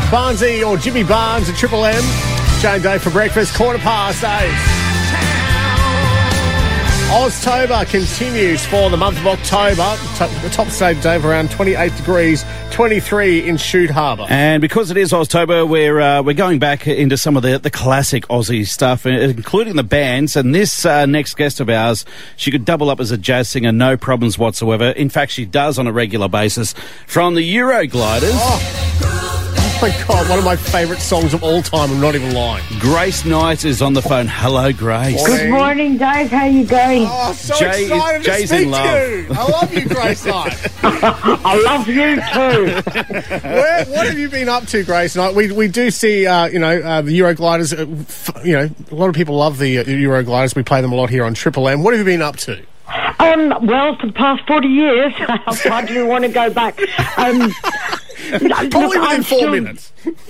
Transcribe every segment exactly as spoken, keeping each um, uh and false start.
Barnesy or Jimmy Barnes at Triple M. Jane Day for breakfast, quarter past eight. Oztober continues for the month of October. The top stage day of around twenty-eight degrees, twenty-three in Shute Harbour. And because it is Oztober, we're uh, we're going back into some of the, the classic Aussie stuff, including the bands. And this uh, next guest of ours, she could double up as a jazz singer, no problems whatsoever. In fact, she does on a regular basis. From the Eurogliders. Oh. Oh my God, one of my favourite songs of all time, I'm not even lying. Grace Knight is on the phone. Hello, Grace. Good morning, Dave. How you going? Oh, so Jay excited is, to Jay's speak in love. to you. I love you, Grace Knight. I love you too. Where, what have you been up to, Grace Knight? We we do see, uh, you know, uh, the Eurogliders. Uh, f- you know, a lot of people love the uh, Eurogliders. We play them a lot here on Triple M. What have you been up to? Um, well, for the past forty years, I do want to go back. Um, Probably look, within I'm four still, minutes.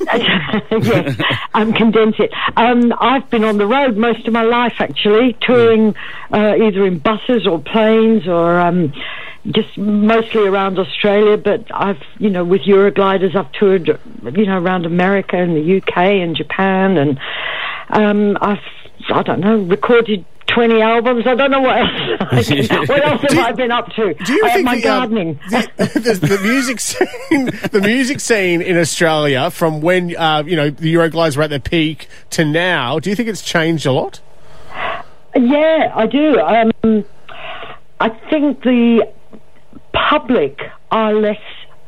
Yes, um, condense it. Um, I've been on the road most of my life, actually, touring uh, either in buses or planes or um, just mostly around Australia. But I've, you know, with Eurogliders, I've toured, you know, around America and the U K and Japan, and um, I've, I don't know, recorded twenty albums. I don't know what else. What else have you, I been up to? Do you I think my the, gardening? Uh, the, the, the music scene, the music scene in Australia, from when uh, you know the Eurogliders were at their peak to now, do you think it's changed a lot? Yeah, I do. Um, I think the public are less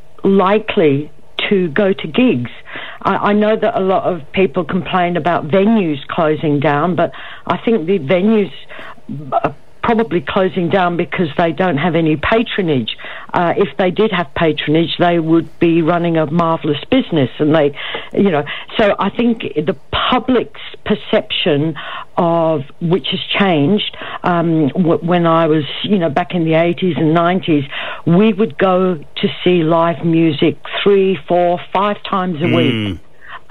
likely to go to gigs. I, I know that a lot of people complain about venues closing down, but I think the venues are probably closing down because they don't have any patronage. Uh, if they did have patronage, they would be running a marvellous business, and they, you know. So I think the public's perception of, which has changed. Um, w- when I was, you know, back in the eighties and nineties, we would go to see live music three, four, five times a mm. week.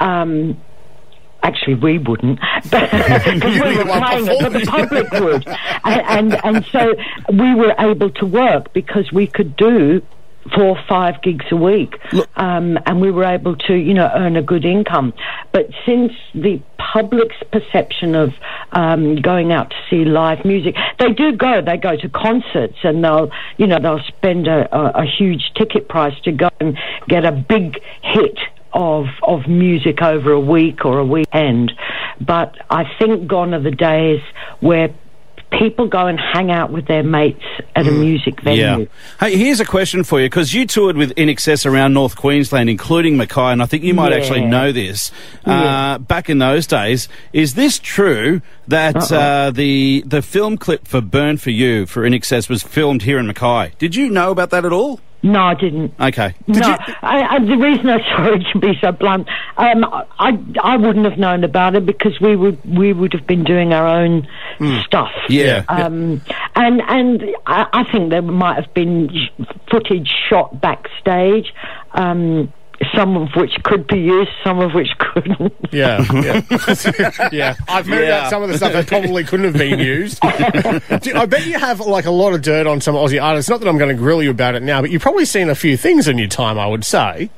Um, Actually, we wouldn't, because we were playing it, but the public would. And, and and so we were able to work because we could do four or five gigs a week, um, and we were able to, you know, earn a good income. But since the public's perception of um, going out to see live music, they do go, they go to concerts, and they'll, you know, they'll spend a, a, a huge ticket price to go and get a big hit of of music over a week or a weekend. But I think gone are the days where people go and hang out with their mates at a music venue. Yeah. Hey, here's a question for you, because you toured with I N X S around North Queensland, including Mackay, and I think you might yeah. actually know this. Yeah. Uh, back in those days, is this true that uh, the the film clip for Burn For You for I N X S was filmed here in Mackay? Did you know about that at all? No, I didn't. Okay. Did no, you... I, I, the reason I sorry to be so blunt, um, I I wouldn't have known about it because we would we would have been doing our own mm. stuff. Yeah. Um, and and I, I think there might have been footage shot backstage. Um, some of which could be used, some of which couldn't. Yeah, yeah. yeah. I've heard yeah. about some of the stuff that probably couldn't have been used. I bet you have, like, a lot of dirt on some Aussie artists. Not that I'm going to grill you about it now, but you've probably seen a few things in your time, I would say.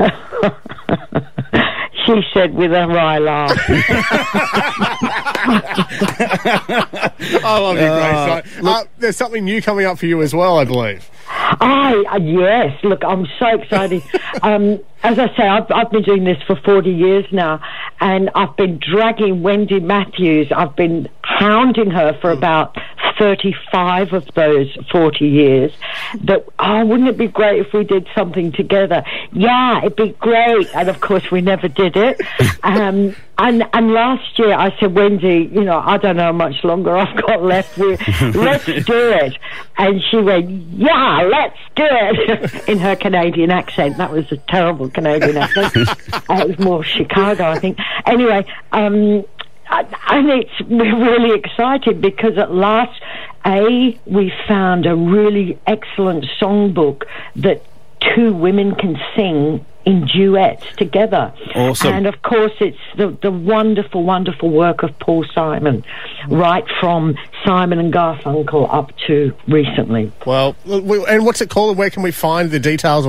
She said with a wry laugh. I love you, Grace. Uh, uh, there's something new coming up for you as well, I believe. Oh, uh, yes. Look, I'm so excited. um, as I say, I've, I've been doing this for forty years now, and I've been dragging Wendy Matthews. I've been hounding her for about thirty-five of those forty years. That, oh, wouldn't it be great if we did something together? Yeah, it'd be great. And, of course, we never did it. Um, and, and last year I said, Wendy, you know, I don't know how much longer I've got left. We, let's do it. And she went, yeah, let's do it, in her Canadian accent. That was a terrible Canadian accent. uh, it was more Chicago, I think. Anyway, um, and it's, we're really excited because at last, A, we found a really excellent songbook that two women can sing in duets together. Awesome. And of course it's the, the wonderful, wonderful work of Paul Simon, right from Simon and Garfunkel up to recently. Well, and what's it called and where can we find the details on that?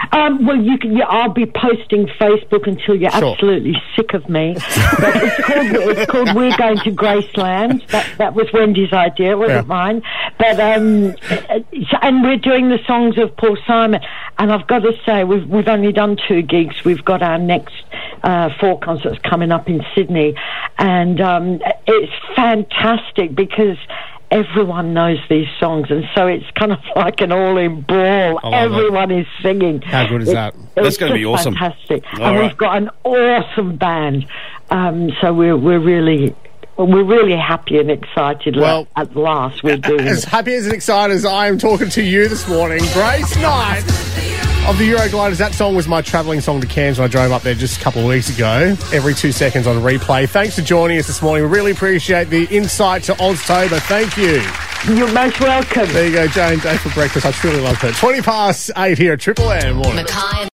Um, well, you can. Yeah, I'll be posting Facebook until you're Sure. absolutely sick of me. But it's called, it's called "We're Going to Graceland." That that was Wendy's idea, it wasn't Yeah. mine. But um, and we're doing the songs of Paul Simon. And I've got to say, we've we've only done two gigs. We've got our next uh, four concerts coming up in Sydney, and um, it's fantastic because everyone knows these songs, and so it's kind of like an all-in brawl. I love Everyone is singing. How good is It- that? That's it's gonna be just awesome. Fantastic, All and right. we've got an awesome band. Um, so we're we're really. We're really happy and excited. Well, at, at last, we're doing As it. happy as and excited as I am talking to you this morning, Grace Knight of the Eurogliders. That song was my travelling song to Cairns when I drove up there just a couple of weeks ago. Every two seconds on replay. Thanks for joining us this morning. We really appreciate the insight to Oztober. Thank you. You're most welcome. There you go, Jane Day for breakfast. I truly loved it. twenty past eight here at Triple M. Morning. Mackay